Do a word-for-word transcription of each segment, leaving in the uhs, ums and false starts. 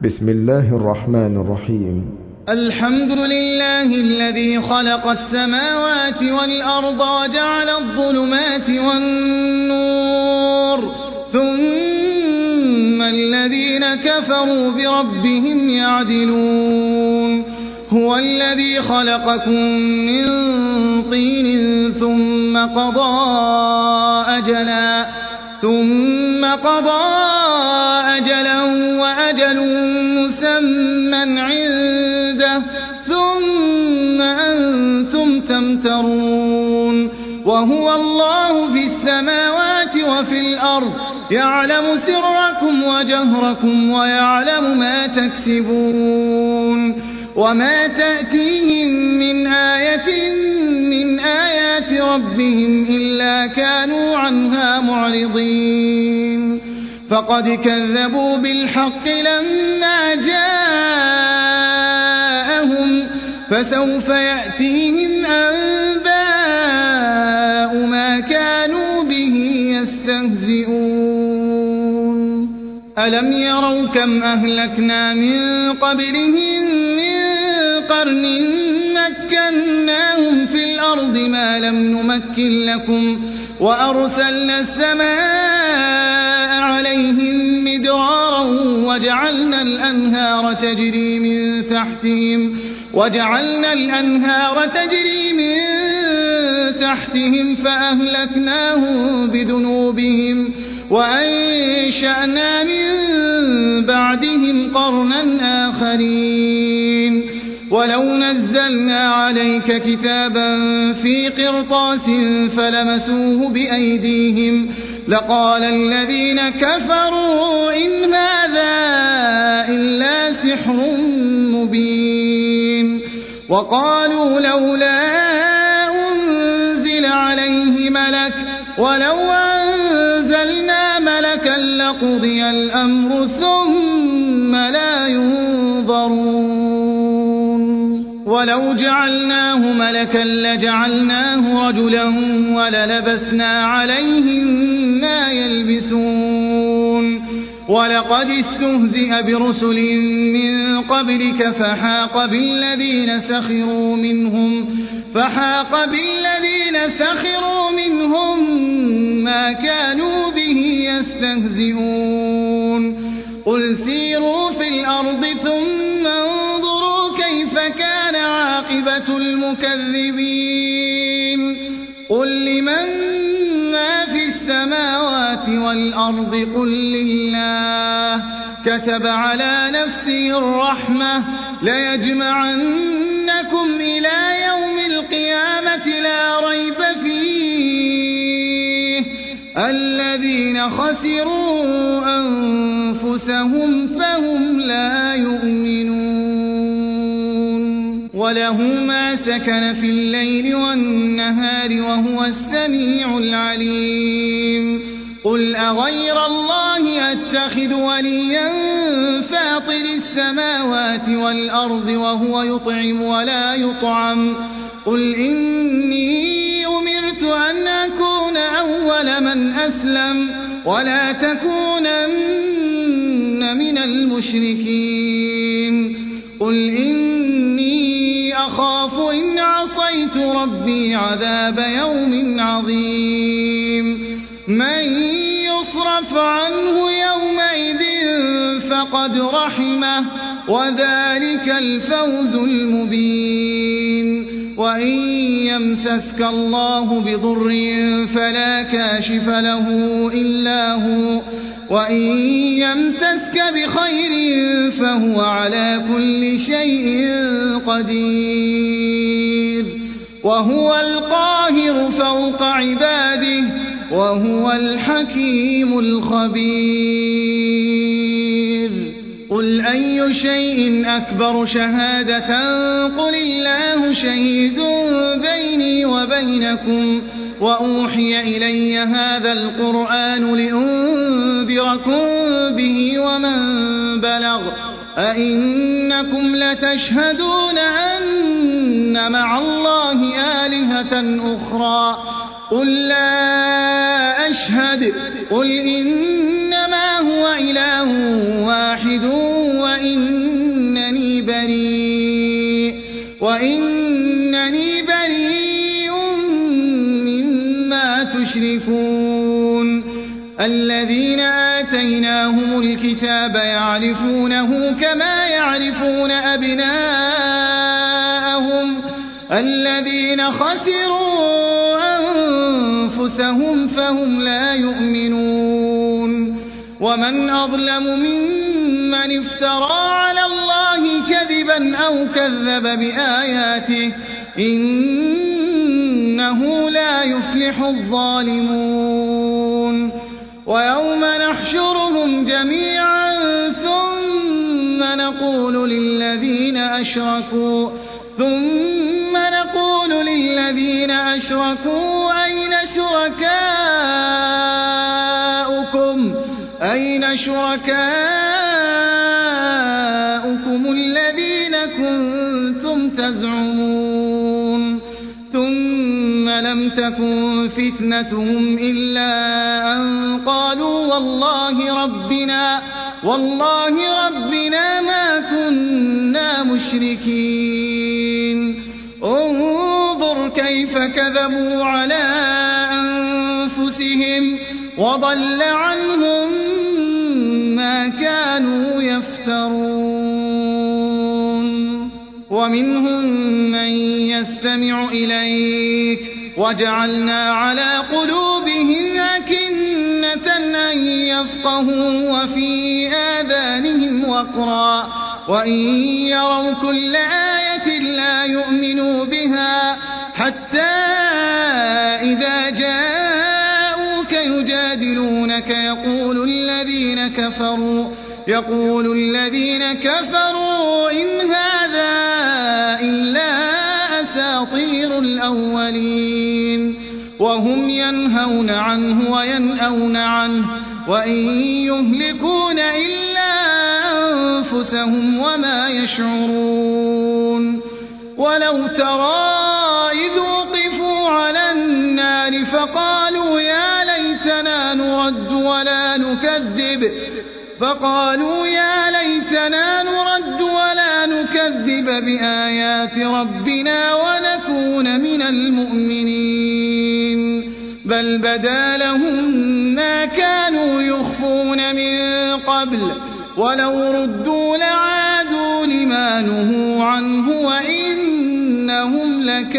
بسم الله الرحمن الرحيم. الحمد لله الذي خلق السماوات والأرض وجعل الظلمات والنور ثم الذين كفروا بربهم يعدلون. هو الذي خلقكم من طين ثم قضى أجلا ثم قضى أجلا وأجل مسمى عنده ثم أنتم تمترون. وهو الله في السماوات وفي الأرض يعلم سركم وجهركم ويعلم ما تكسبون. وما تأتيهم من آية من آيات ربهم إلا كانوا عنها معرضين. فقد كذبوا بالحق لما جاءهم فسوف يأتيهم أنباء ما كانوا به يستهزئون. ألم يروا كم أهلكنا من قبلهم من قرن مكناهم في الأرض ما لم نمكن لكم وأرسلنا السماء عليهم مدرارا وجعلنا الأنهار تجري من تحتهم وجعلنا الأنهار تجري من تحتهم فأهلكناهم بذنوبهم وأنشأنا من بعدهم قرنا آخرين. ولو نزلنا عليك كتابا في قرطاس فلمسوه بأيديهم لقال الذين كفروا إن هذا إلا سحر مبين. وقالوا لولا أنزل عليه ملك ولو أنزلنا ملكا لقضي الأمر ثم لا ينظرون. ولو جعلناه ملكا لجعلناه رجلا وللبسنا عليهم ما يلبسون. ولقد استهزئ برسل من قبلك فحاق بالذين سخروا منهم فحاق بالذين سخروا منهم ما كانوا به يستهزئون. قل سيروا في الأرض ثم انظروا كيف كان عاقبة المكذبين. قل لمن ما في السماوات والأرض قل لله كتب على نفسه الرحمة ليجمعنكم إلى يوم القيامة لا ريب فيه الذين خسروا أنفسهم فهم لا يؤمنون. وله ما سكن في الليل والنهار وهو السميع العليم. قل أغير الله أتخذ وليا فاطر السماوات والأرض وهو يطعم ولا يطعم قل إني أمرت أن أكون أول من أسلم ولا تكونن من المشركين. قل إني أخاف إن عصيت ربي عذاب يوم عظيم. من يصرف عنه يومئذ فقد رحمه وذلك الفوز المبين. وإن يمسسك الله بضر فلا كاشف له إلا هو وإن يمسسك بخير فهو على كل شيء قدير. وهو القاهر فوق عباده وهو الحكيم الخبير. قل أي شيء أكبر شهادة قل الله شهيد بيني وبينكم وأوحي إلي هذا القرآن لأنذركم به ومن بلغ أئنكم لتشهدون أن مع الله آلهة أخرى قل لا أشهد قل إنما هو إله واحد وإنني بريء وإنني بريء مما تشركون الذين آتيناهم الكتاب يعرفونه كما يعرفون أبناءهم الذين خسروا أنفسهم فهم لا يؤمنون ومن أظلم ممن افترى على الله كذبا أو كذب بآياته إنه لا يفلح الظالمون ويوم نحشرهم جميعا ثم نقول للذين أشركوا ثم نقول للذين أشركوا أين شركاؤكم أين شركاؤكم الذين كنتم تزعمون ثم لم تكن فتنتهم إلا أن قالوا والله ربنا والله ربنا ما كنا مشركين انظر كيف كذبوا على أنفسهم وضل عنهم ما كانوا يفترون ومنهم من يستمع إليك وجعلنا على قلوبهم أكنة أن يفقهوا وفي آذانهم وقرا وإن يروا كل آية لا يؤمنوا بها حتى إذا جاءوك يجادلونك يقول الذين كفروا يقول الذين كفروا إن هذا إلا أساطير الأولين وهم ينهون عنه وينأون عنه وإن يهلكون إلا أنفسهم وما يشعرون ولو ترى إذ وقفوا على النار فقالوا يا ليتنا نرد ولا نكذب فقالوا يا ليتنا نرد ولا نكذب بآيات ربنا ونكون من المؤمنين بل بدا لهم ما كانوا يخفون من قبل ولو ردوا لعادوا لما نهوا عنه وإنهم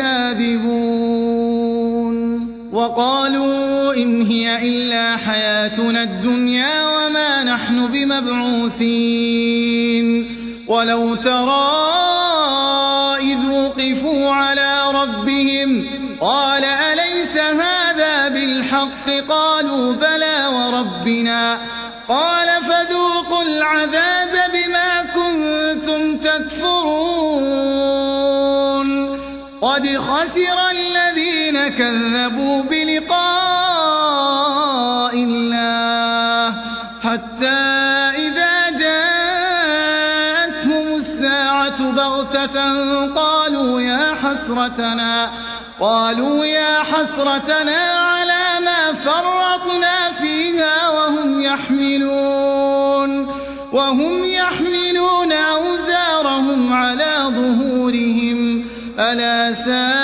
لكاذبون وقالوا إن هي إلا حياتنا الدنيا وما نحن بمبعوثين ولو ترى إذ وقفوا على ربهم قال أليس هذا بالحق قالوا بلى وربنا قال فذوقوا العذاب بما كنتم تكفرون قد خسر الذين كذبوا بلقاء الله حتى إذا جاءتهم الساعة بغتة قالوا يا حسرتنا قالوا يا حسرتنا على ما فرطنا فيها وهم يحملون وهم يحملون أوزارهم على ظهورهم ألا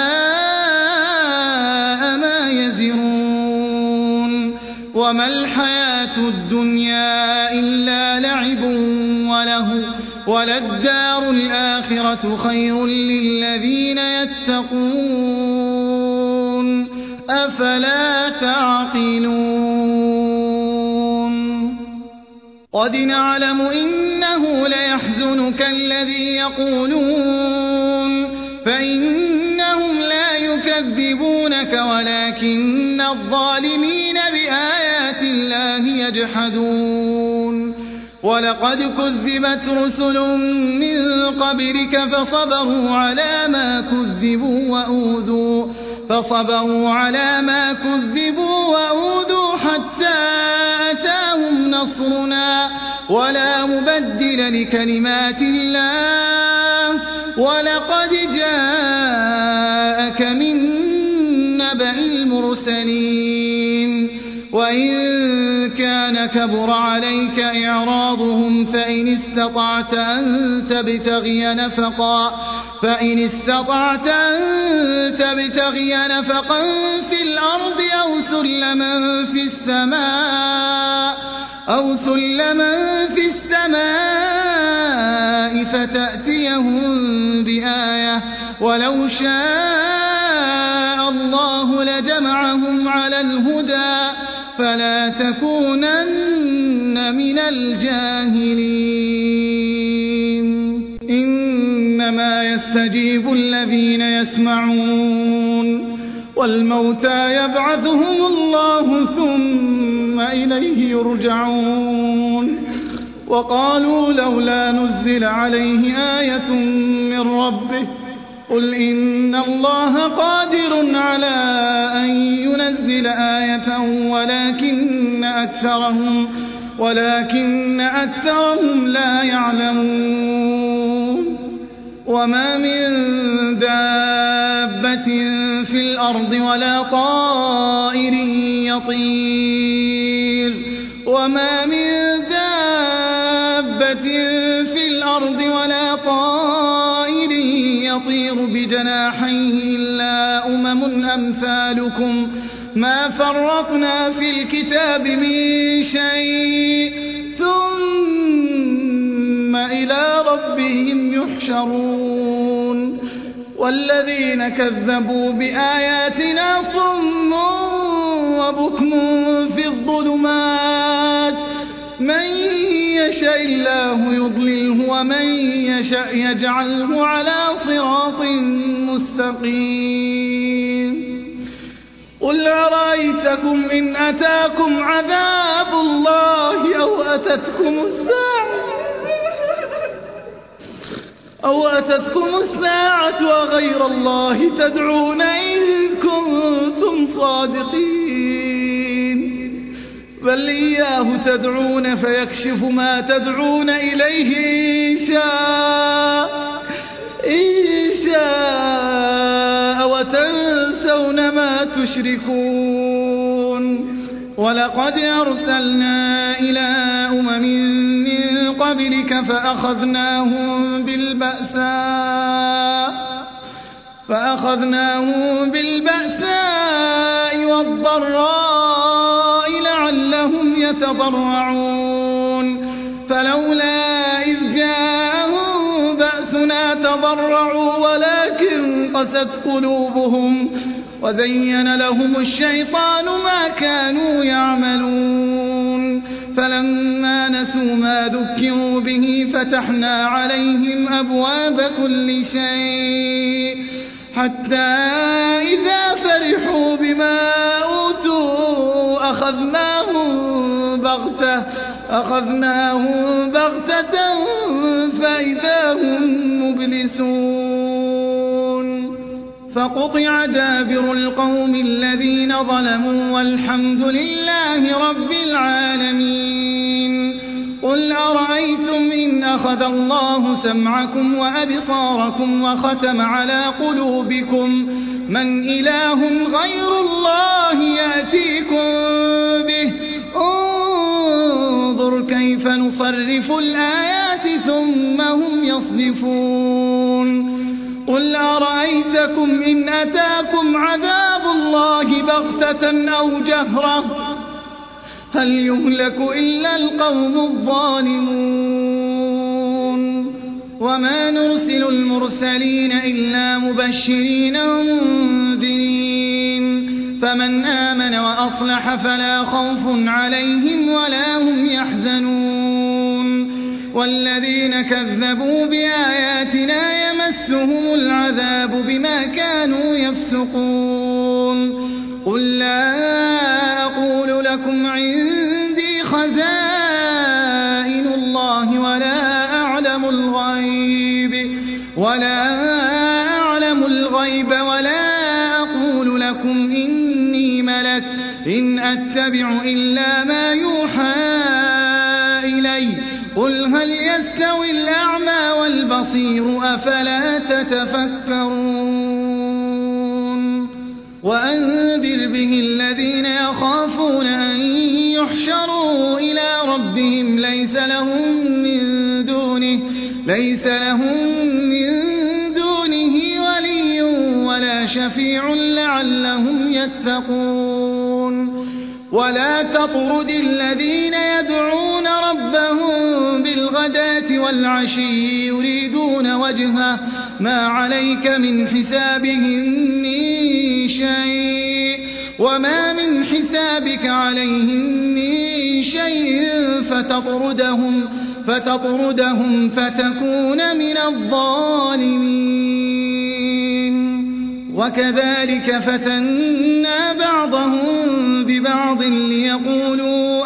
ساء ما يزرون وما الحياة الدنيا إلا لعب وله وللدار الآخرة خير للذين يتقون أفلا تعقلون قد نعلم إنه ليحزنك الذي يقولون فإنهم لا يكذبونك ولكن الظالمين بآيات الله يجحدون ولقد كذبت رسل من قبلك فصبروا على ما كذبوا وأوذوا فصبروا على ما كذبوا وأوذوا حتى أتاهم نصرنا ولا مبدل لكلمات الله ولقد جاءك من نبأ المرسلين وإن كان كبر عليك إعراضهم فإن استطعت أن تبتغي نفقا فإن استطعت أن تبتغي نفقا في الأرض أو سلما في السماء أو سلما في السماء فتأتيهم بآية ولو شاء الله لجمعهم على الهدى فلا تكونن من الجاهلين إنما يستجيب الذين يسمعون والموتى يبعثهم الله ثم إليه يرجعون وقالوا لولا نزل عليه آية من ربه قل إن الله قادر على أن ينزل آية ولكن أكثرهم ولكن أكثرهم لا يعلمون وما من دابة في الأرض ولا طائر يطير وما من دابة في الأرض ولا طائر يطير بجناحيه إلا أمم أمثالكم ما فرطنا في الكتاب من شيء ثم إلى ربهم يحشرون والذين كذبوا بآياتنا صم وبكم في الظلمات من يشاء الله يضلله ومن يشاء يجعله على صراط مستقيم قل أرأيتكم إن أتاكم عذاب الله أو أتتكم الساعة أو أتتكم الساعة وغير الله تدعون إن كنتم صادقين بل إياه تدعون فيكشف ما تدعون إليه إن شاء إن شاء وتنسون ما تشركون ولقد أرسلنا إلى أمم من قبلك فأخذناهم بالبأساء فأخذناهم بالبأساء والضراء لعلهم يتضرعون فلولا إذ جاءهم بأسنا تضرعوا ولكن قست قلوبهم وزين لهم الشيطان ما كانوا يعملون فلما نسوا ما ذكروا به فتحنا عليهم أبواب كل شيء حتى إذا فرحوا بما أوتوا أخذناهم بغتة أخذناهم بغتة فإذا هم مبلسون فقطع دابر القوم الذين ظلموا والحمد لله رب العالمين قل أرأيتم إن أخذ الله سمعكم وأبصاركم وختم على قلوبكم من إله غير الله يأتيكم به انظر كيف نصرف الآيات ثم هم يصدفون قل أرأيتكم إن أتاكم عذاب الله بغتة أو جهرة هل يهلك إلا القوم الظالمون وما نرسل المرسلين إلا مبشرين ومنذرين فمن آمن وأصلح فلا خوف عليهم ولا هم يحزنون والذين كذبوا بآياتنا يمسهم العذاب بما كانوا يفسقون قل لا أقول لكم عندي خزائن الله ولا أعلم الغيب ولا أعلم الغيب ولا أقول لكم إني ملك إن أتبع إلا ما يوحى إلي قل هل يستوي الأعمى والبصير أفلا تتفكرون وأنذر به الذين يخافون أن يحشروا إلى ربهم ليس لهم من دونه ليس لهم من دونه ولي ولا شفيع لعلهم يتقون ولا تطرد الذين يدعون ربهم بالغداة والعشي يريدون وجهه ما عليك من حسابهم من شيء وما من حسابك عليهم من شيء فتطردهم فتطردهم فتكون من الظالمين وكذلك فتنا بعضهم ببعض ليقولوا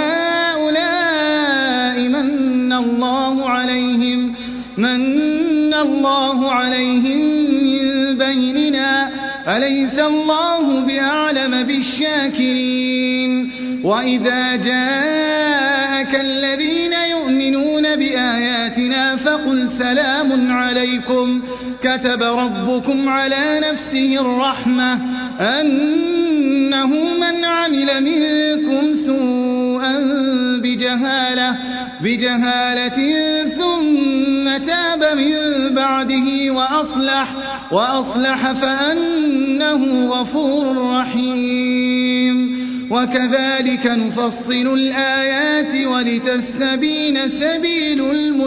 أهؤلاء من الله عليهم من الله عليهم من بيننا أليس الله بأعلم بالشاكرين وإذا جاءك الذين يؤمنون بآياتنا فقل سلام عليكم كتب ربكم على نفسه الرحمة أنه من عمل منكم سوءا بجهالة, بجهالة ثم تاب من بعده وأصلح, وأصلح فأنه غفور رحيم وكذلك نفصل الآيات ولتستبين سبيل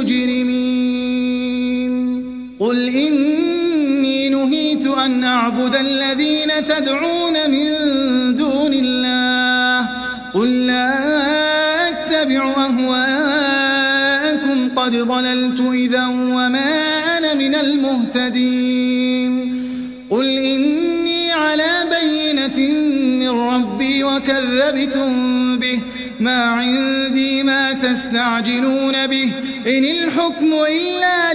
المجرمين قل إني نهيت أن أعبد الذين تدعون من دون الله قل لا أتبع أهواءكم قد ضللت إذا وما أنا من المهتدين قل إني على بينة من ربي وكذبتم به ما عندي ما تستعجلون به إن الحكم إلا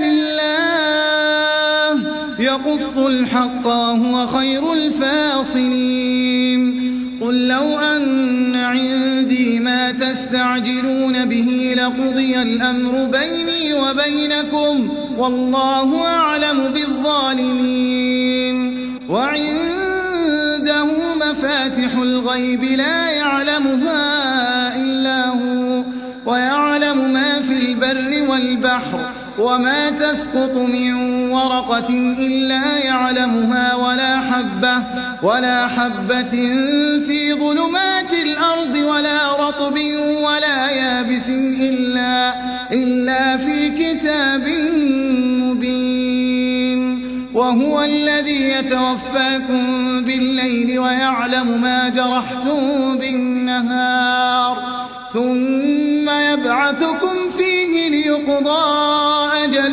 لله يقص الحق وهو خير الفاصلين قل لو أن عندي ما تستعجلون به لقضي الأمر بيني وبينكم والله أعلم بالظالمين وعنده مفاتح الغيب لا يعلمها إلا هو ويعلم ما في البر والبحر وما تسقط من ورقة إلا يعلمها ولا حبة, ولا حبة في ظلمات الأرض ولا رطب ولا يابس إلا, إلا في كتاب مبين وهو الذي يتوفاكم بالليل ويعلم ما جرحتم بالنهار ثم يبعثكم فيه ليقضى أجل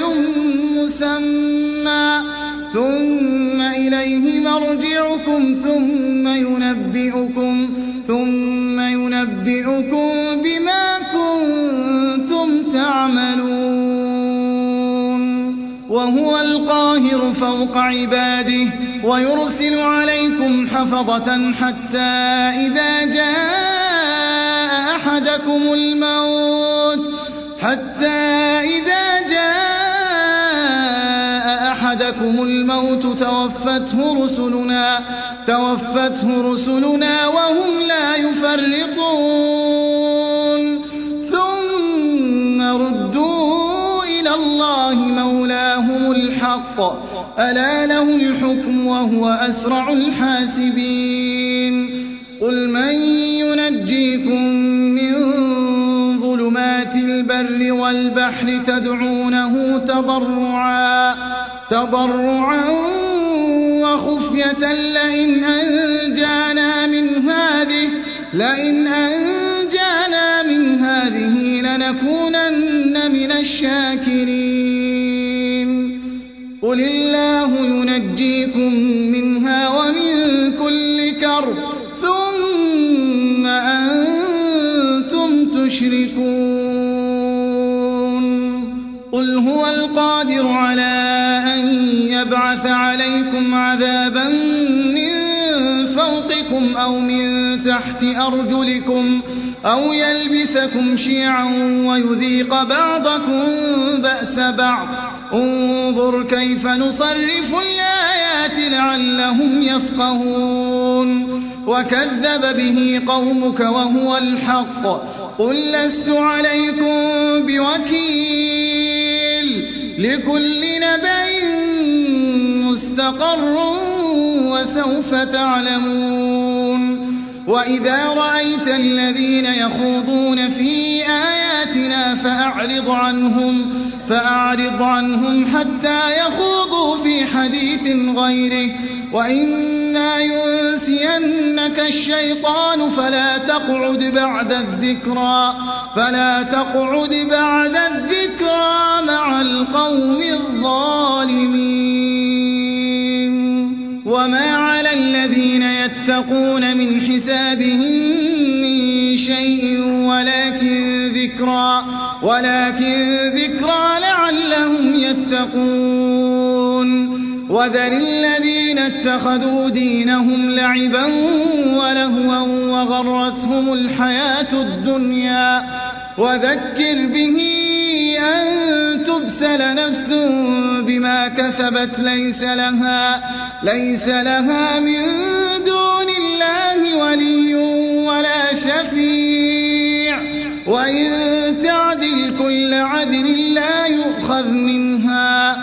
مسمى ثم إليه مرجعكم ثم ينبئكم, ثم ينبئكم بما كنتم تعملون وهو القاهر فوق عباده ويرسل عليكم حفظة حتى إذا جاء أحدكم الموت حتى إذا جاء أحدكم الموت توفته رسلنا توفته رسلنا وهم لا يفرطون ثم ردوا إلى الله مولاهم الحق ألا له الحكم وهو أسرع الحاسبين قل من ينجيكم من ظلمات البر والبحر تدعونه تضرعا, تضرعا وخفية لئن أنجانا من هذه, لئن أنجانا من هذه لنكونن من الشاكرين قل الله ينجيكم منها ومن كل كرب ثم أنتم تشركون قل هو القادر على أن يبعث عليكم عذابا من فوقكم أو من تحت أرجلكم أو يلبسكم شيعا ويذيق بعضكم بأس بعض فانظر كيف نصرف الآيات لعلهم يفقهون وكذب به قومك وهو الحق قل لست عليكم بوكيل لكل نبأ مستقر وسوف تعلمون وإذا رأيت الذين يخوضون في آياتنا فأعرض عنهم فأعرض عنهم حتى يخوضوا في حديث غيره وإما ينسينك الشيطان فلا تقعد بعد الذكرى فلا تقعد بعد الذكرى مع القوم الظالمين وما على الذين يتقون من حسابهم من شيء ولكن ذكرى ولكن ذكرى لعلهم يتقون وذر الذين اتخذوا دينهم لعبا ولهوا وغرتهم الحياة الدنيا وذكر به أن تبسل نفس بما كسبت ليس لها, ليس لها من دون الله ولي ولا شفيع وإن تعدل كل عدل لا يؤخذ منها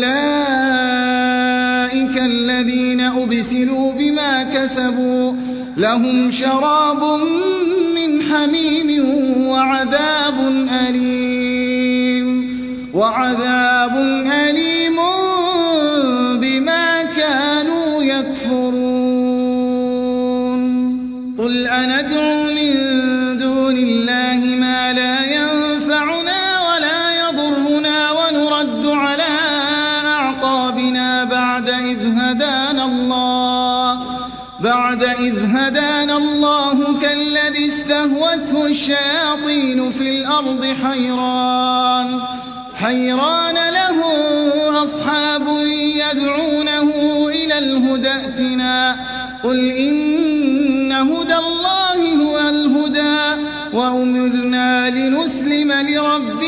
أولئك الذين أبسلوا بما كسبوا لهم شراب من حميم وعذاب أليم وعذاب أليم بما كانوا يكفرون قل أندعو من دون الله ما لا ينفعنا ولا يضرنا ونرد على أعقابنا بعد إذ هدانا الله بعد إذ هدانا الله كالذي استهوته الشياطين في الأرض حيران حيران له أصحاب يدعونه إلى الهدى ائتنا قل إن هدى الله هو الهدى وأمرنا لنسلم لرب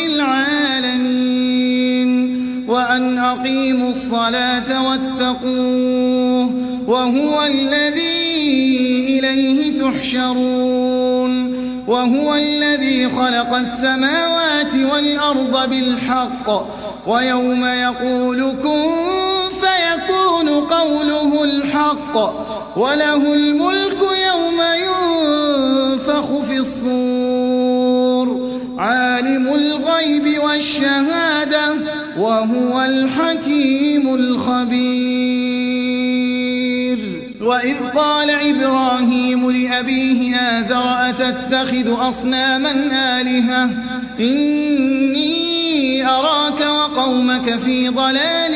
العالمين وأن أقيموا الصلاة واتقوه وهو الذي إليه تحشرون وهو الذي خلق السماوات والأرض بالحق ويوم يقول كن فيكون قوله الحق وله الملك يوم ينفخ في الصور عالم الغيب والشهادة وهو الحكيم الخبير وإذ قال إبراهيم لأبيه آزر أتتخذ أصناما آلهة إني أراك وقومك في ضلال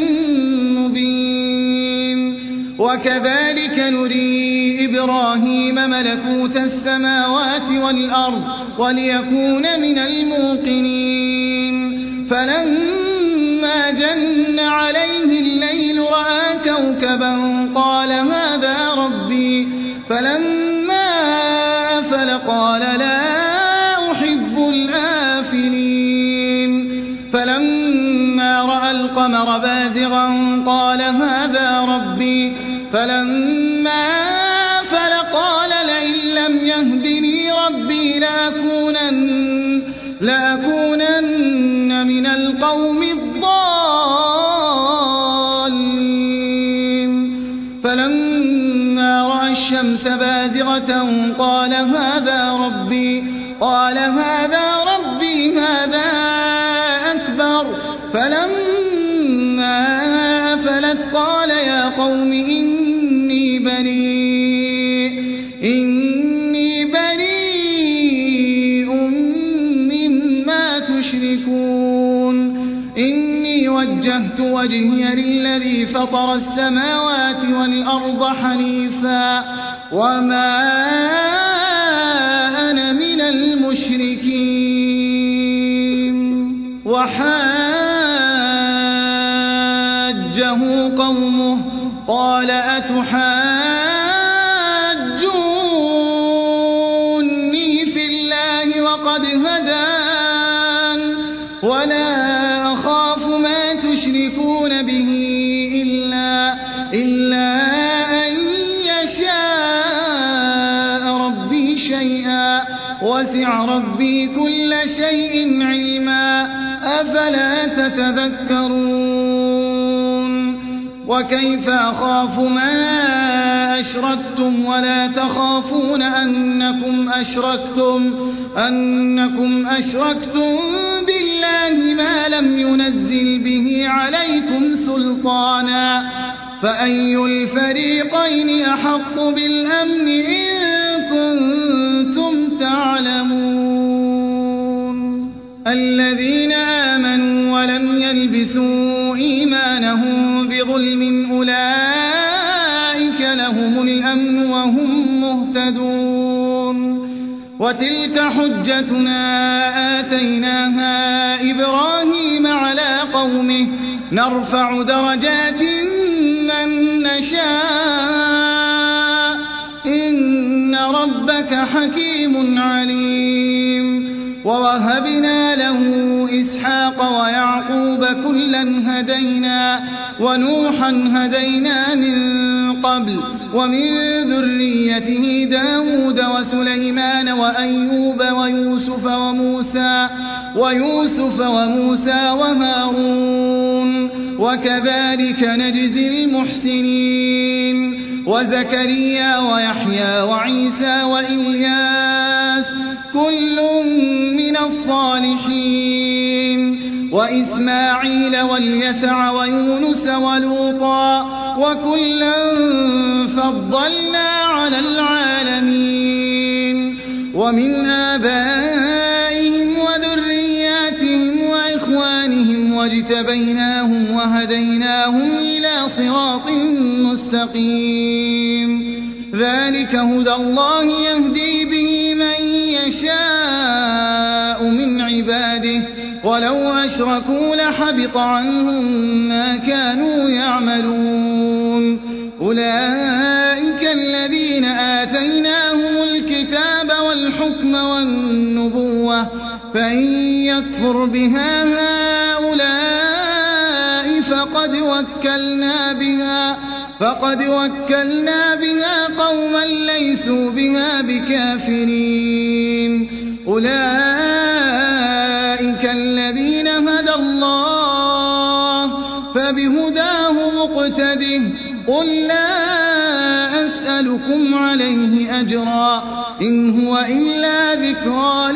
مبين وكذلك نري إبراهيم ملكوت السماوات والأرض وليكون من الموقنين فلما جن عليه الليل رأى كوكبا قال هذا ربي فلما أفل قال لا أحب الآفلين فلما رأى القمر بازغا قال هذا ربي فلما أفل قال لئن لم يهدني ربي لأكونن, لأكونن من القوم الضالين فلما رأى الشمس بازغة قال هذا ربي قال هذا ربي هذا أكبر فلما أفلت قال يا قوم إني بريء إني بريء مما تشركون إني وجهت وجهي للذي فطر السماوات والأرض حنيفا وما أنا من المشركين وحاجه قومه قال أتحاجوني في الله وقد هدان ولا أخاف ما تشركون يشركون به إلا, إلا أن يشاء ربي شيئا وسع ربي كل شيء علما أفلا تتذكرون وكيف أخاف ما أشركتم ولا تخافون أنكم أشركتم, أنكم أشركتم بالله ما لم ينزل به عليكم سلطانا فأي الفريقين أحق بالأمن إن كنتم تعلمون الذين آمنوا ولم يلبسوا إيمانهم بظلم أولئك لهم الأمن وهم مهتدون وتلك حجتنا آتيناها إبراهيم على قومه نرفع درجات من نشاء إن ربك حكيم عليم ووهبنا له إسحاق ويعقوب كلا هدينا ونوحا هدينا من قبل ومن ذريته داود وسليمان وأيوب ويوسف وموسى, ويوسف وموسى وهارون وكذلك نجزي المحسنين وزكريا ويحيى وعيسى وإلياس كل من الصالحين وإسماعيل واليسع ويونس ولوطا وكلا فضلنا على العالمين ومن آبائهم وذرياتهم وإخوانهم واجتبيناهم وهديناهم إلى صراط مستقيم ذلك هدى الله يهدي به من يشاء من عباده ولو أشركوا لحبط عنهم ما كانوا يعملون أولئك الذين آتيناهم الكتاب والحكم والنبوة فإن يكفر بها هؤلاء فقد وكلنا بها فقد وكلنا بها قوما ليسوا بها بكافرين أولئك الذين هدى الله فبهداه مقتده قل لا أسألكم عليه أجرا إن هو إلا ذكرى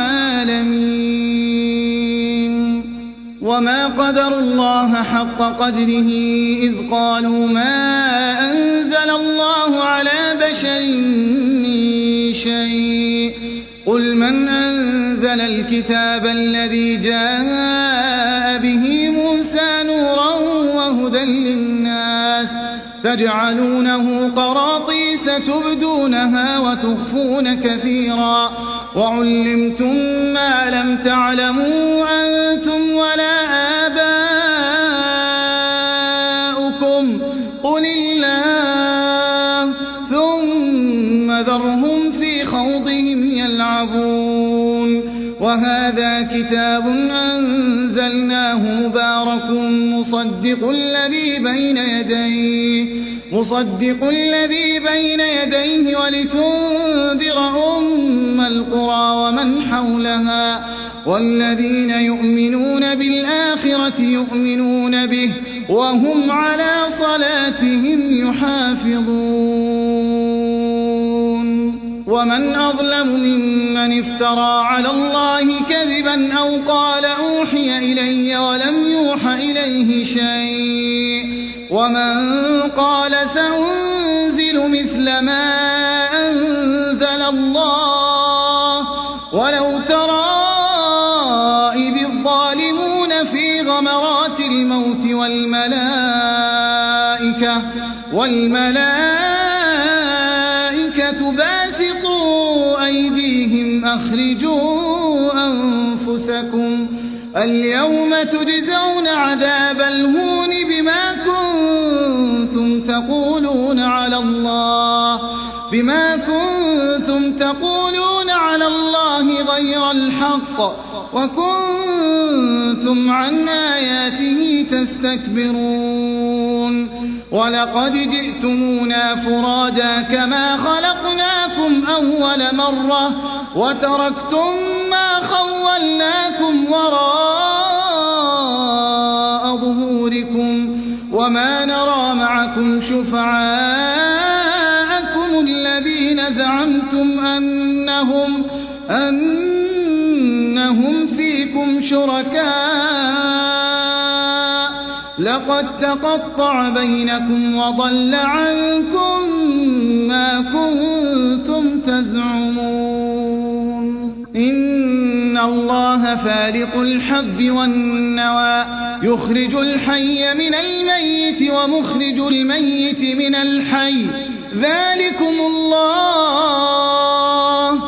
للعالمين وما قدروا الله حق قدره إذ قالوا ما أنزل الله على بشر من شيء قل من أنزل الكتاب الذي جاء به موسى نورا وهدى للناس تجعلونه قراطيس تبدونها وتخفون كثيرا وعلمتم ما لم تعلموا أنتم ولا آباؤكم قل الله ثم ذرهم في خوضهم يلعبون وهذا كتاب أنزلناه مبارك مصدق الذي بين يديه مصدق الذي بين يديه ولتنذر أم القرى ومن حولها والذين يؤمنون بالآخرة يؤمنون به وهم على صلاتهم يحافظون ومن أظلم ممن افترى على الله كذبا أو قال أوحي إلي ولم يوح إليه شيء ومن قال سأنزل مثل ما أنزل الله ولو ترى إذ الظالمون في غمرات الموت والملائكة والملائكة باسطوا أيديهم أخرجوا أنفسكم اليوم تجزون عذاب الهون بما كنتم تقولون على الله بما كنتم تقولون على الله غير الحق وكنتم عن آياته تستكبرون ولقد جئتمونا فرادا كما خلقناكم أول مرة وتركتم ما خولناكم وراء ظهوركم وما نرى معكم شفعاءكم الذين زعمتم أنهم, أنهم فيكم شركاء لقد تقطع بينكم وضل عنكم ما كنتم تزعمون إن الله فالق الحب والنوى يخرج الحي من الميت ومخرج الميت من الحي ذلكم الله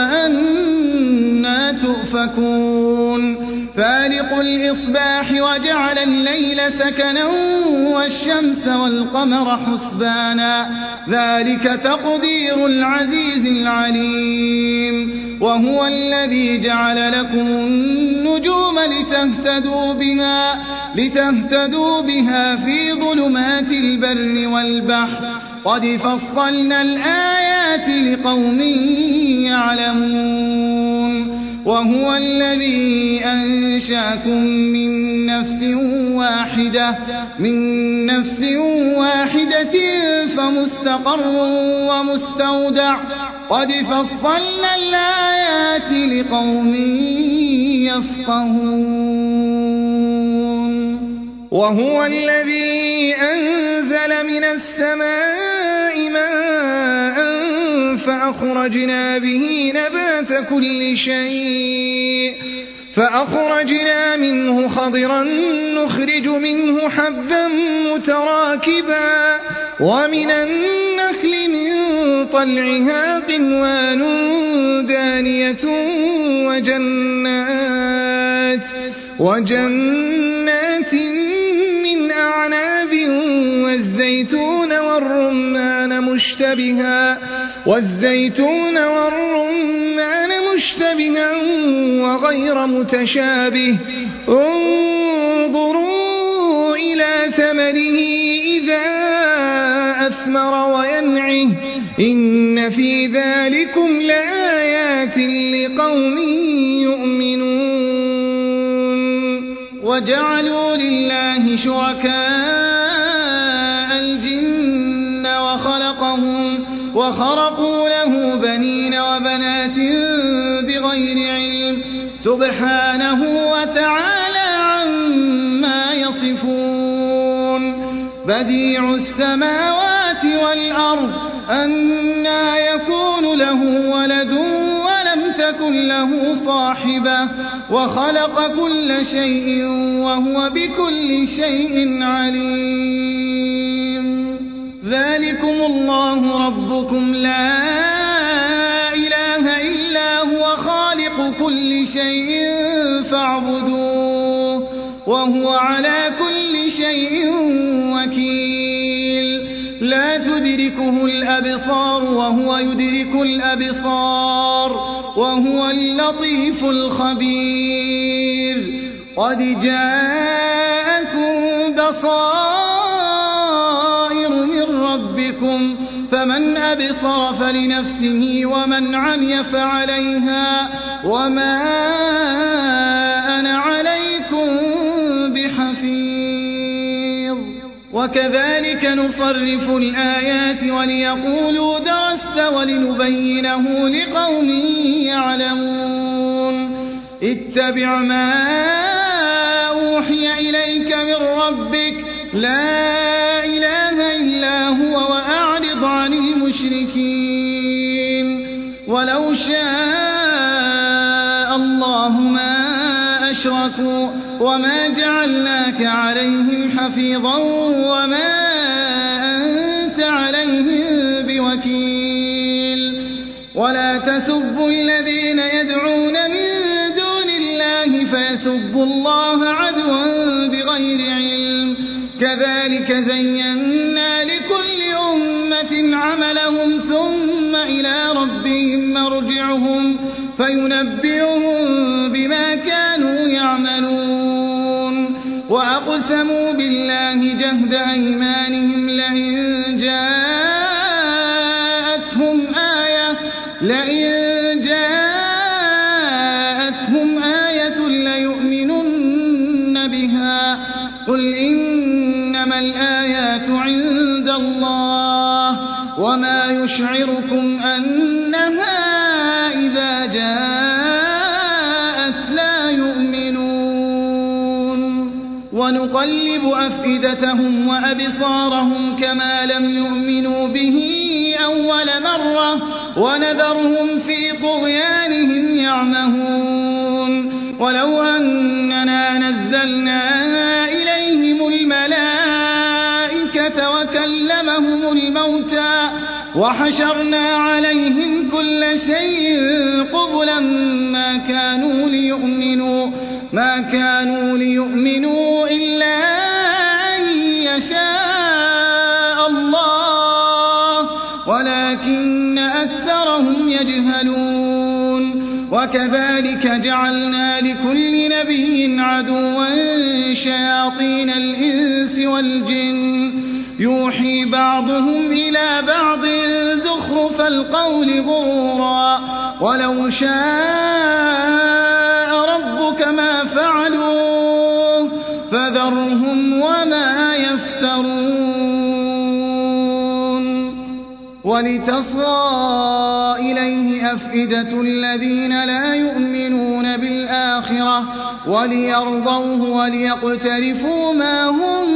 فأنى تؤفكون فالق الإصباح وجعل الليل سكنا والشمس والقمر حسبانا ذلك تقدير العزيز العليم وهو الذي جعل لكم النجوم لتهتدوا بها, لتهتدوا بها في ظلمات البر والبحر قد فصلنا الآيات لقوم يعلمون وهو الذي أنشاكم من نفس واحدة من نفس واحدة فمستقر ومستودع قد فصلنا الآيات لقوم يفقهون وهو الذي أنزل من السماء ماء فأخرجنا به نبات كل شيء فأخرجنا منه خضرا نخرج منه حبا متراكبا ومن النخل من طلعها قنوان دانية وجنات, وجنات من أعناب والزيتون والرمان مشتبها والزيتون والرمان مشتبها وغير متشابه انظروا إلى ثمره إذا أثمر وينعه إن في ذلكم لآيات لقوم يؤمنون وجعلوا لله شركاء الجن وخلقهم وخرقوا له بنين وبنات بغير علم سبحانه وتعالى عما يصفون بديع السماوات والأرض أنى يكون له ولد ولم تكن له صاحبة وخلق كل شيء وهو بكل شيء عليم ذلكم الله ربكم لا إله إلا هو خالق كل شيء فاعبدوه وهو على كل شيء وكيل لا تدركه الأبصار وهو يدرك الأبصار وهو اللطيف الخبير قد جاءكم بصائر من ربكم فمن أبصر فلنفسه ومن عمي فعليها وما أنا عليكم بحفيظ وكذلك نصرف الآيات وليقولوا درست ولنبينه لقوم يعلمون اتبع ما أوحي إليك من ربك لا إله إلا هو وأعرض عن المشركين ولو شاء الله ما أشركوا وما جعلناك عليهم حفيظا وما أنت عليهم بوكيل ولا تسبوا الذين يدعون من دون الله فيسبوا الله عدوا بغير علم كذلك زينا لكل أمة عملهم ثم إلى ربهم مرجعهم فينبئهم بما كانوا يعملون وأقم وأقسموا بالله جهد أيمانهم لئن جاءتهم آية لئن جاءتهم آية ليؤمنن بها قل إنما الآيات عند الله وما يشعركم أنها إذا جاءت لا يؤمنون ونقلب أفئدتهم وأبصارهم كما لم يؤمنوا به أول مرة ونذرهم في طغيانهم يعمهون ولو أننا نزلنا إليهم الملائكة وكلمهم الموتى وحشرنا عليهم كل شيء قبلا ما كانوا ليؤمنوا ما كانوا ليؤمنوا إلا أن يشاء الله ولكن أكثرهم يجهلون وكذلك جعلنا لكل نبي عدوا شياطين الإنس والجن يوحي بعضهم إلى بعض زخرف القول غرورا ولو شاء ربك ما فعلوه فذرهم وما يفترون ولتصغى إليه أفئدة الذين لا يؤمنون بالآخرة وليرضوه وليقترفوا ما هم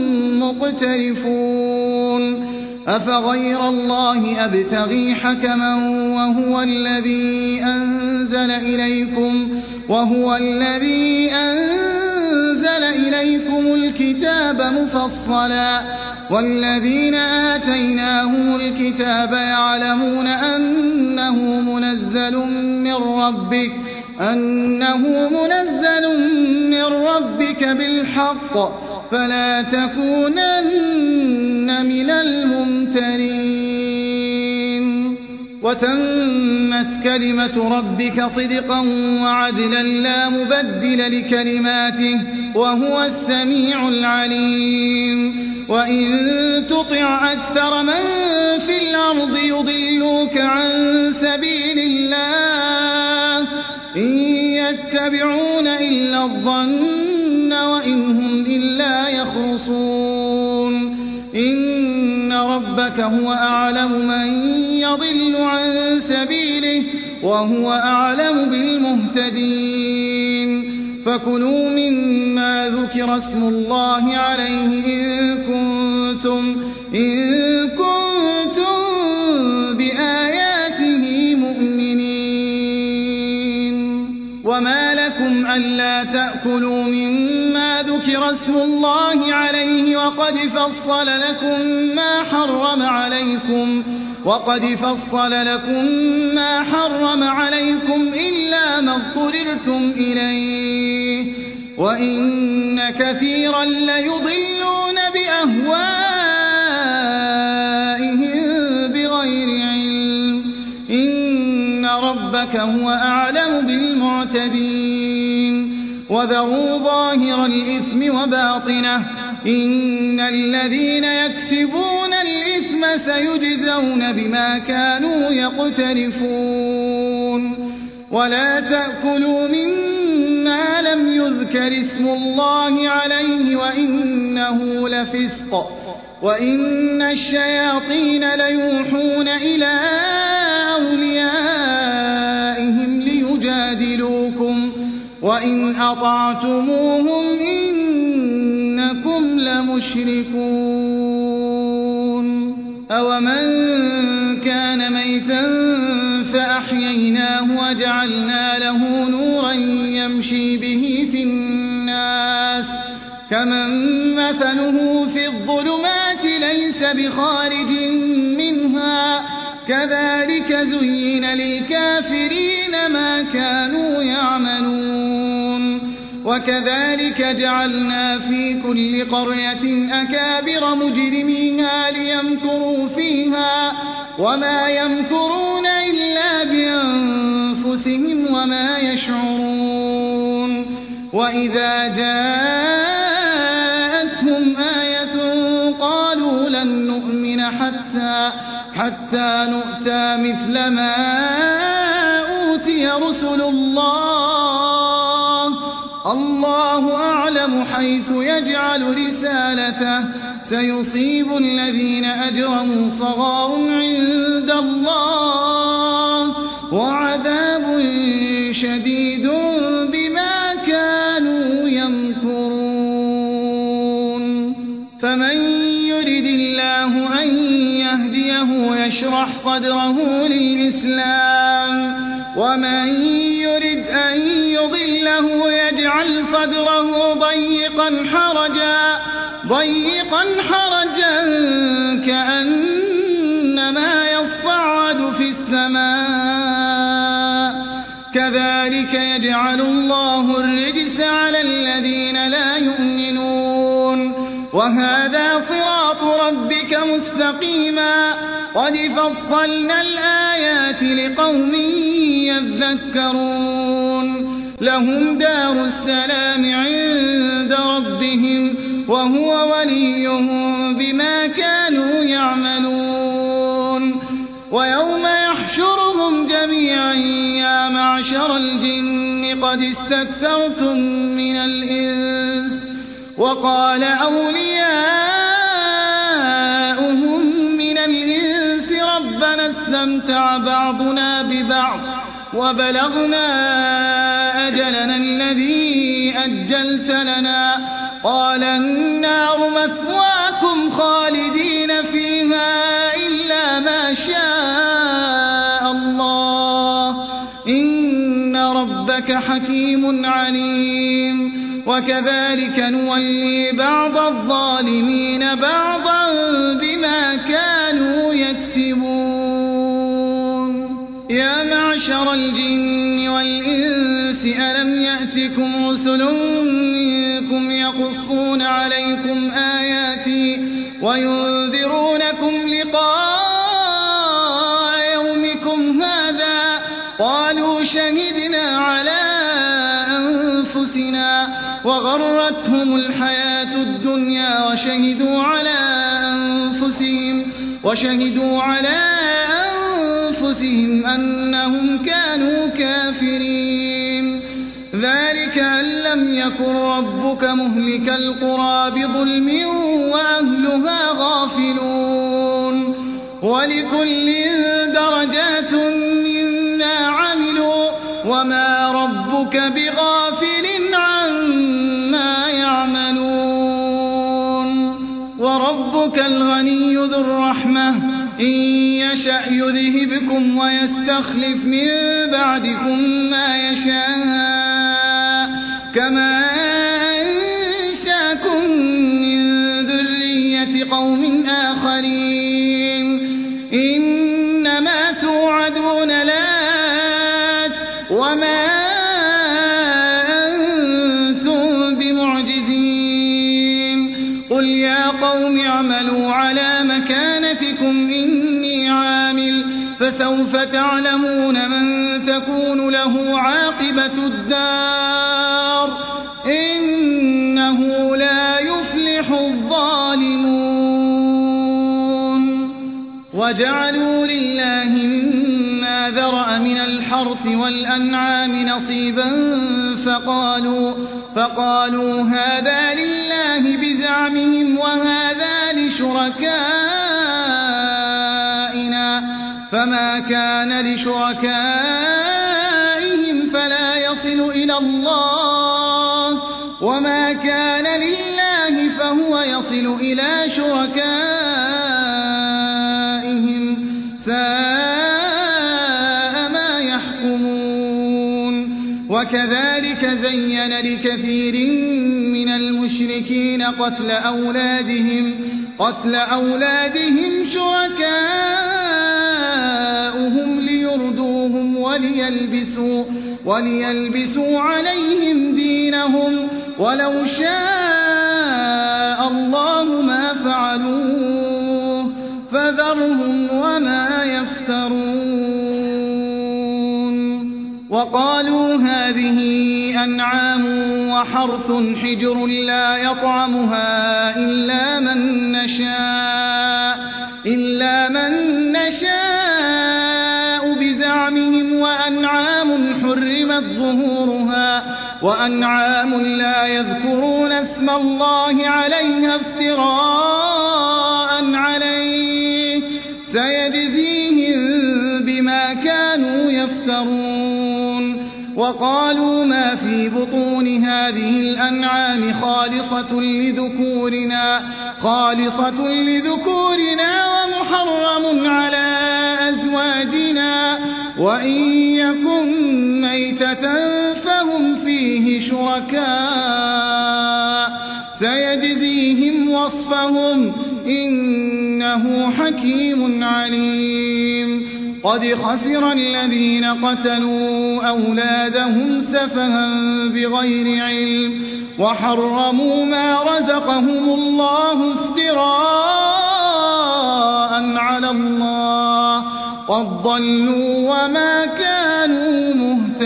مقترفون أفغير الله أبتغي حكما وهو الذي أنزل إليكم وهو الذي أنزل إليكم الكتاب مفصلا والذين آتيناهم الكتاب يعلمون أنه منزل من ربك أنه منزل من ربك بالحق فلا تكونن من الممترين وتمت كلمة ربك صدقا وعدلا لا مبدل لكلماته وهو السميع العليم وإن تطع أكثر من في الأرض يضلوك عن سبيل الله إن يتبعون إلا الظن وإن هم إلا يخرصون إن ربك هو أعلم من يضل عن سبيله وهو أعلم بالمهتدين فكلوا مما ذكر اسم الله عليه إن كنتم, إن كنتم بآياته مؤمنين وما لكم ألا تأكلوا مما ذكر اسم الله عليه وقد فصل لكم ما حرم عليكم وقد فصل لكم ما حرم عليكم إلا ما اضطررتم إليه وإن كثيرا ليضلون بأهوائهم بغير علم إن ربك هو أعلم بالمعتدين وذروا ظاهر الإثم وباطنه إن الذين يكسبون الإثم سيجزون بما كانوا يقترفون ولا تأكلوا مما لم يذكر اسم الله عليه وإنه لفسق وإن الشياطين ليوحون إلى أوليائهم ليجادلوكم وإن أطعتموهم إنكم لمشركون أومن كان ميتا فأحييناه وجعلنا له نورا يمشي به في الناس كمن مثله في الظلمات ليس بخارج منها كذلك زين للكافرين ما كانوا يعملون وكذلك جعلنا في كل قرية أكابر مجرميها ليمكروا فيها وما يمكرون إلا بأنفسهم وما يشعرون وإذا جاء حتى, حتى نؤتى مثل ما أوتي رسل الله الله أعلم حيث يجعل رسالته سيصيب الذين أجرموا صغار عند الله وعذاب شديد بما كانوا يمكرون فمن يرد الله أن يهديه يشرح صدره للإسلام ومن يرد أن يضله يجعل صدره ضيقا حرجا ضيقا حرجا كأنما يصعد في السماء كذلك يجعل الله الرجس على الذين لا يؤمنون وهذا صراط ربك مستقيما قد فصلنا الآيات لقوم يذكرون لهم دار السلام عند ربهم وهو وليهم بما كانوا يعملون ويوم يحشرهم جميعا يا معشر الجن قد استكثرتم من الإنس وقال أولياؤهم من الإنس ربنا استمتع بعضنا ببعض وبلغنا أجلنا الذي أجلت لنا قال النار مثواكم خالدين فيها إلا ما شاء الله إن ربك حكيم عليم وكذلك نولي بعض الظالمين بعضا بما كانوا يكسبون يا معشر الجن والإنس ألم يأتكم رسل منكم يقصون عليكم آياتي وينذرونكم لقاء يومكم هذا قالوا شهدنا على أنفسنا وغرتهم الحياة الدنيا وشهدوا على أنفسهم وشهدوا على أنفسهم أنهم كانوا كافرين ذلك أن لم يكن ربك مهلك القرى بظلم وأهلها غافلون ولكل درجات مما عملوا وما ربك بغافل عما يعملون وربك الغني ذو الرحمة إن يشأ يذهبكم ويستخلف من بعدكم ما يشاء كما أنشاكم من ذرية قوم آخرين إنما توعدون لآت وما أنتم بمعجزين قل يا قوم اعملوا على مكانتكم إني عامل فسوف تعلمون من تكون له عاقبة الدار إنه لا يفلح الظالمون وجعلوا لله مما ذرأ من الحرث والأنعام نصيبا فقالوا, فقالوا هذا لله بزعمهم وهذا لشركائنا فما كان لشركائهم فلا يصل إلى الله وما كان لله فهو يصل إلى شركائهم ساء ما يحكمون وكذلك زين لكثير من المشركين قتل أولادهم قتل أولادهم شركاؤهم ليردوهم وليلبسوا, وليلبسوا عليهم دينهم ولو شاء الله ما فعلوه فذرهم وما يفترون وقالوا هذه أنعام وحرث حجر لا يطعمها إلا من نشاء إلا من نشاء بزعمهم وأنعام حرمت ظهورها وأنعام لا يذكرون اسم الله عليها افتراء عليه سيجزيهم بما كانوا يفترون. وقالوا ما في بطون هذه الأنعام خالصة لذكورنا خالصة لذكورنا ومحرم على أزواجنا وإن يكن ميتة فهم فيه شركاء سيجزيهم وصفهم إنه حكيم عليم. قد خسر الذين قتلوا أولادهم سفها بغير علم وحرموا ما رزقهم الله افتراء على الله قد ضلوا وما كانوا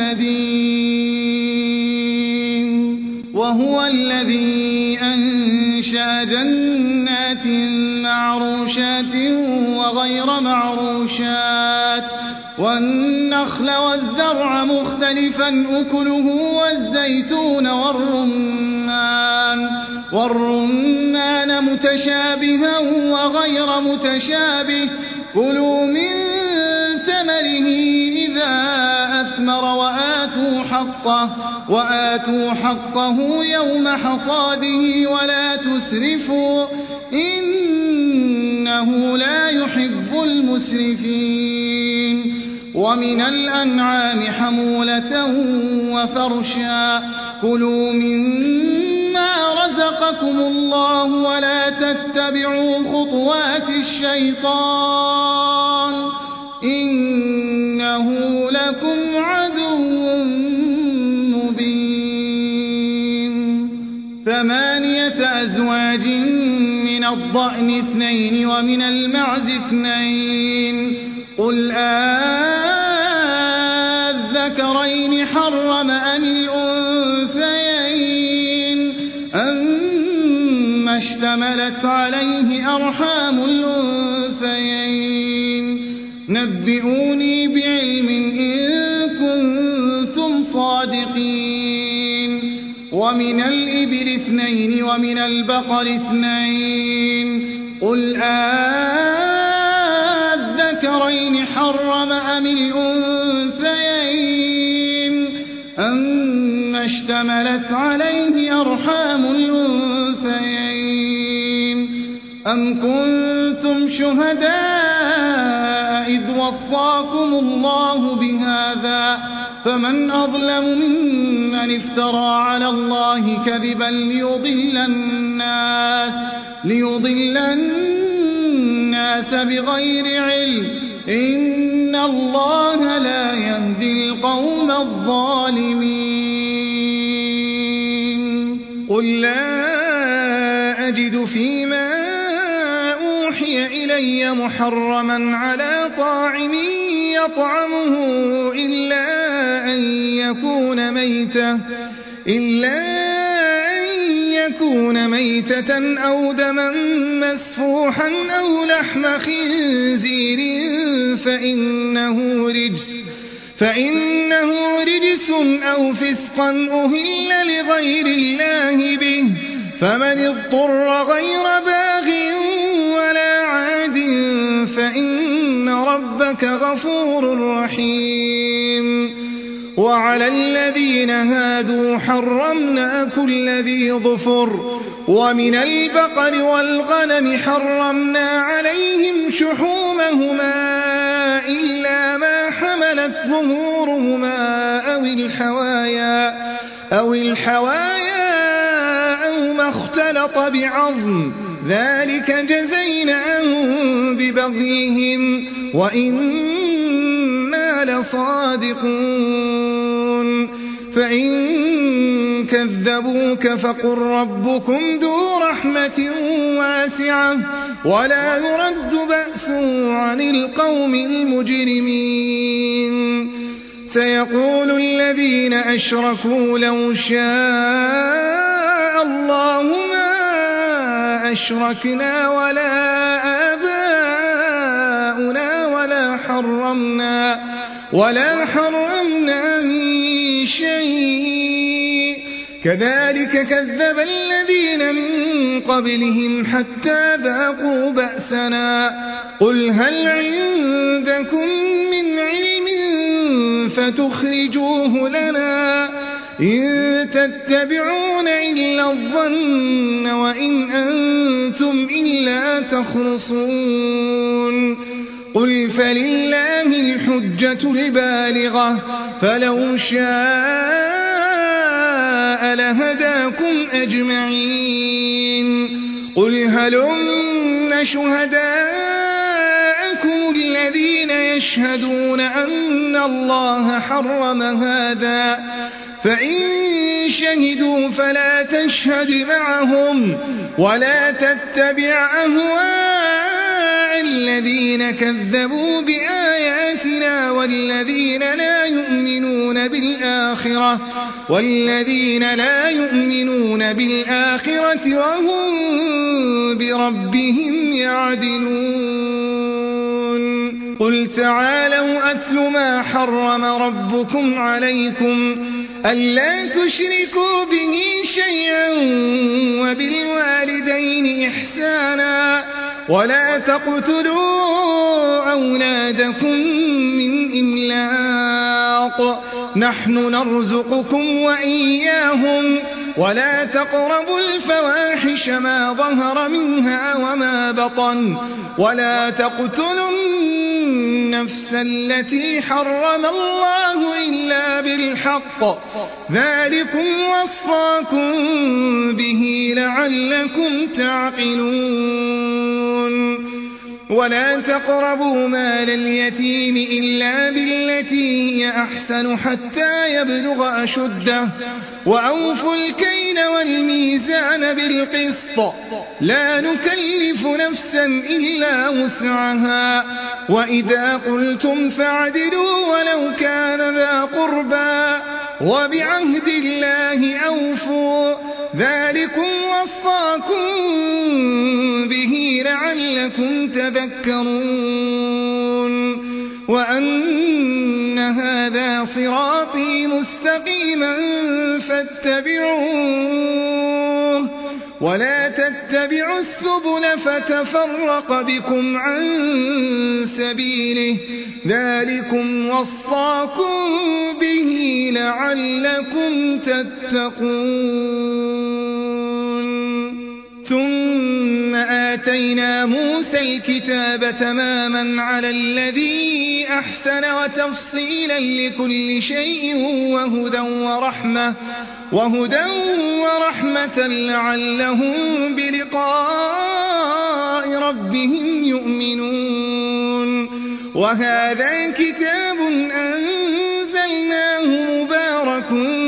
مهتدين. وهو الذي أنشأ جنات معروشات وغير معروشات والنخل والزرع مختلفا أكله والزيتون والرمان والرمان متشابها وغير متشابه كلوا من ثمره إذا أثمر وآتوا حقه, وآتوا حقه يوم حصاده ولا تسرفوا إنه لا يحب المسرفين. ومن الأنعام حمولة وفرشا كلوا مما رزقكم الله ولا تتبعوا خطوات الشيطان إنه لكم عدو مبين. ثمانية أزواج من الضأن اثنين ومن المعز اثنين قل أذكرين حرم أم الأنثيين أما اشتملت عليه أرحام الأنثيين نبئوني بعلم إن كنتم صادقين. ومن الإبل اثنين ومن البقر اثنين قل أذكرين حرم أم الأنثيين أما اشتملت عليه أرحام الأنثيين أم كنتم شهداء إذ وصاكم الله بهذا فمن أظلم ممن افترى على الله كذبا ليضل الناس ليضل الناس بغير علم إن الله لا يهدي القوم الظالمين. قل لا أجد فيما أوحي إلي محرما على طاعم يطعمه إلا أن يكون ميتة إلا أن يكون ميتة أو دما مسفوحا أو لحم خنزير فإنه رجس فإنه رجس أو فسقا أهل لغير الله به فمن اضطر غير باغ ولا عاد فإن ربك غفور رحيم. وعلى الذين هادوا حرمنا كل ذي ظفر ومن البقر والغنم حرمنا عليهم شحومهما إلا ما حملت ظهورهما أو الحوايا أو الحوايا أو ما اختلط بعظم ذلك جزيناهم ببغيهم وإنا لصادقون. فإن كذبوك فقل ربكم ذو رحمة واسعة ولا يرد بأسه عن القوم المجرمين. سيقول الذين أشركوا لو شاء الله ما أشركنا ولا آباؤنا حرمنا ولا حرمنا من شيء كذلك كذب الذين من قبلهم حتى ذاقوا بأسنا قل هل عندكم من علم فتخرجوه لنا إن تتبعون إلا الظن وإن أنتم إلا تخرصون قل فلله الحجة البالغة فلو شاء لهداكم أجمعين قل هلم شهداءكم الذين يشهدون أن الله حرم هذا فإن شهدوا فلا تشهد معهم ولا تتبع أهواء الذين كذبوا بآياتنا والذين لا يؤمنون بالآخرة والذين لا يؤمنون بالآخرة وهم بربهم يعدلون قل تعالوا أتل ما حرم ربكم عليكم ألا تشركوا به شيئا وبالوالدين إحسانا ولا تقتلوا أولادكم من إملاق نحن نرزقكم وإياهم ولا تقربوا الفواحش ما ظهر منها وما بطن ولا تقتلوا النفس التي حرم الله إلا بالحق ذلكم وصاكم به لعلكم تعقلون ولا تقربوا مال اليتيم إلا بالتي هي أحسن حتى يبلغ أشده وأوفوا الكيل والميزان بالقسط لا نكلف نفسا إلا وسعها وإذا قلتم فاعدلوا ولو كان ذا قربى وبعهد الله أوفوا ذلكم وصاكم به لعلكم تذكرون وأن هذا صراطي مستقيما فاتبعوه ولا تتبعوا السبل فتفرق بكم عن سبيله ذلكم وصاكم به لعلكم تتقون ثم آتينا موسى الكتاب تماما على الذي أحسن وتفصيلا لكل شيء وهدى ورحمة وهدى ورحمة لعلهم بلقاء ربهم يؤمنون وهذا كتاب أنزلناه مبارك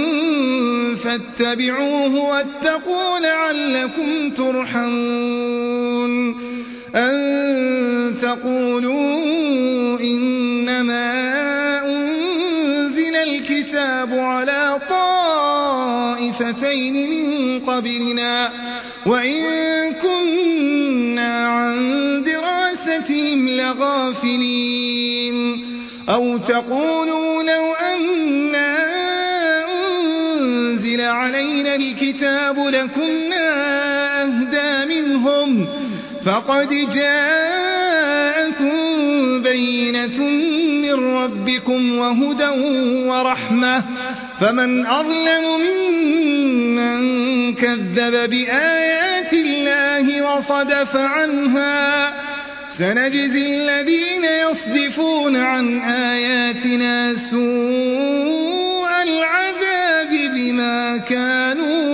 فاتبعوه واتقوا لعلكم ترحمون أن تقولوا إنما أنزل الكتاب على طائفتين من قبلنا وإن كنا عن دراستهم لغافلين أو تقولوا لو أنا أنزل علينا الكتاب لكنا أهدى منهم فقد جاءكم بينة من ربكم وهدى ورحمة فمن أظلم ممن كذب بآيات الله وصدف عنها سنجزي الذين يصدفون عن آياتنا سوء العذاب بما كانوا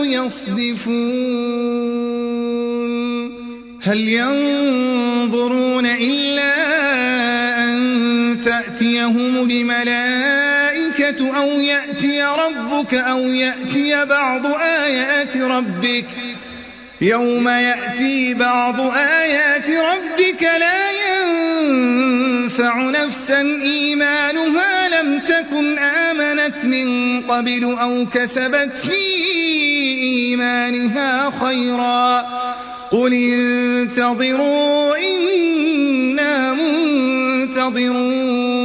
يصدفون هل ينظرون إلا أن تأتيهم الملائكة أو يأتي ربك أو يأتي بعض آيات ربك يوم يأتي بعض آيات ربك لا ينفع نفسا إيمانها لم تكن آمنت من قبل أو كسبت في إيمانها خيرا قل انتظروا إنا منتظرون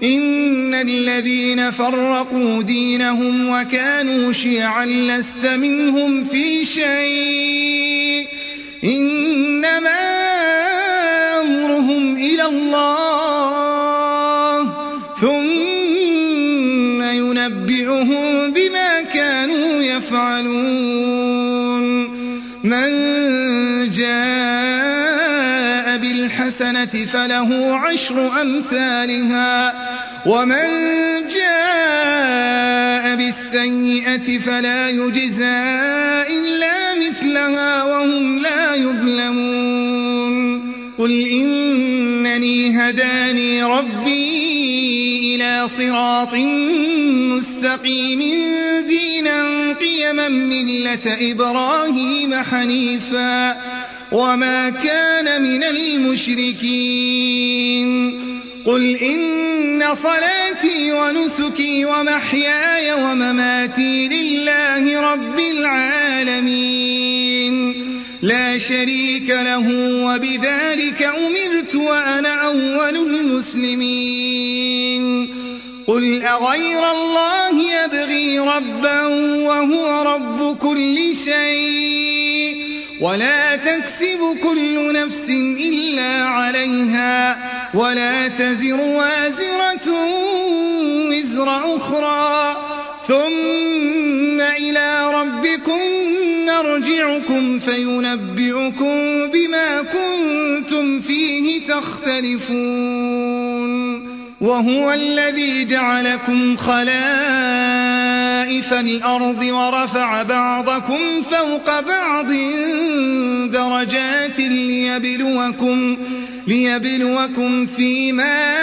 إن الذين فرقوا دينهم وكانوا شيعا لست منهم في شيء إنما أمرهم إلى الله ثم ينبئهم بما كانوا يفعلون من جاء بالحسنة فله عشر أمثالها ومن جاء بالسيئة فلا يجزى إلا مثلها وهم لا يظلمون قل إنني هداني ربي إلى صراط مستقيم دينا قيما ملة إبراهيم حنيفا وما كان من المشركين قل إن صلاتي ونسكي ومحياي ومماتي لله رب العالمين لا شريك له وبذلك أمرت وأنا أول المسلمين قل أغير الله يبغي ربا وهو رب كل شيء ولا تكسب كل نفس إلا عليها ولا تزر وازرة وزر أخرى ثم إلى ربكم نرجعكم فينبئكم بما كنتم فيه تختلفون وهو الذي جعلكم خلائف الأرض ورفع بعضكم فوق بعض درجات ليبلوكم, ليبلوكم فيما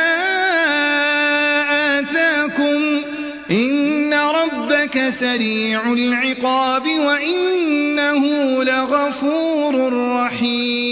آتاكم إن ربك سريع العقاب وإنه لغفور رحيم